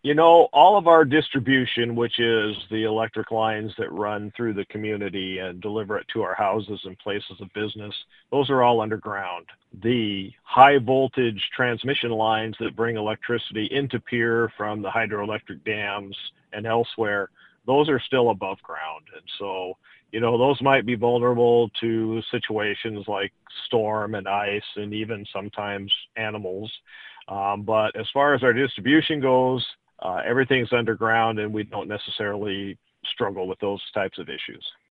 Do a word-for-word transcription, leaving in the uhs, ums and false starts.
You know, all of our distribution, which is the electric lines that run through the community and deliver it to our houses and places of business, those are all underground. The high voltage transmission lines that bring electricity into Pier from the hydroelectric dams and elsewhere, those are still above ground. And so, you know, those might be vulnerable to situations like storm and ice and even sometimes animals. Um, but as far as our distribution goes, uh, everything's underground and we don't necessarily struggle with those types of issues.